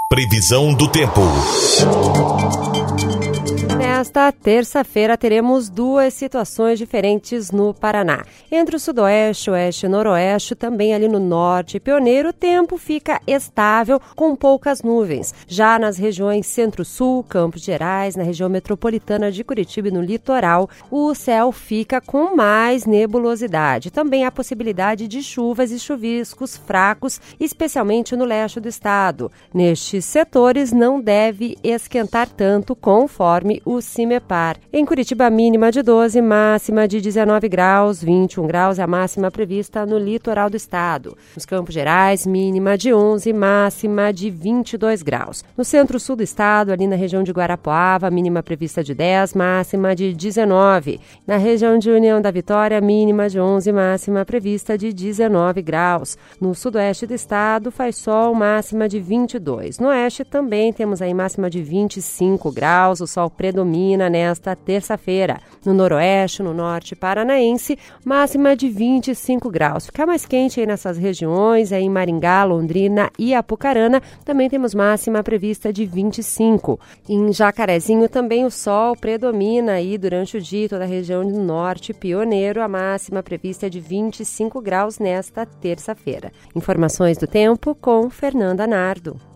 Previsão do tempo. Nesta terça-feira teremos duas situações diferentes no Paraná. Entre o sudoeste, oeste e noroeste, também ali no norte pioneiro, o tempo fica estável com poucas nuvens. Já nas regiões centro-sul, Campos Gerais, na região metropolitana de Curitiba e no litoral, o céu fica com mais nebulosidade. Também há possibilidade de chuvas e chuviscos fracos, especialmente no leste do estado. Nestes setores não deve esquentar tanto conforme o CIMEPAR. Em Curitiba, mínima de 12, máxima de 19 graus, 21 graus é a máxima prevista no litoral do estado. Nos Campos Gerais, mínima de 11, máxima de 22 graus. No centro-sul do estado, ali na região de Guarapuava, mínima prevista de 10, máxima de 19. Na região de União da Vitória, mínima de 11, máxima prevista de 19 graus. No sudoeste do estado, faz sol, máxima de 22. No oeste também temos aí máxima de 25 graus, o sol predomina nesta terça-feira. No noroeste, no norte paranaense, máxima de 25 graus. Fica mais quente aí nessas regiões, aí em Maringá, Londrina e Apucarana, também temos máxima prevista de 25. Em Jacarezinho também o sol predomina aí durante o dia, toda a região do norte pioneiro, a máxima prevista é de 25 graus nesta terça-feira. Informações do tempo com Fernanda Nardo.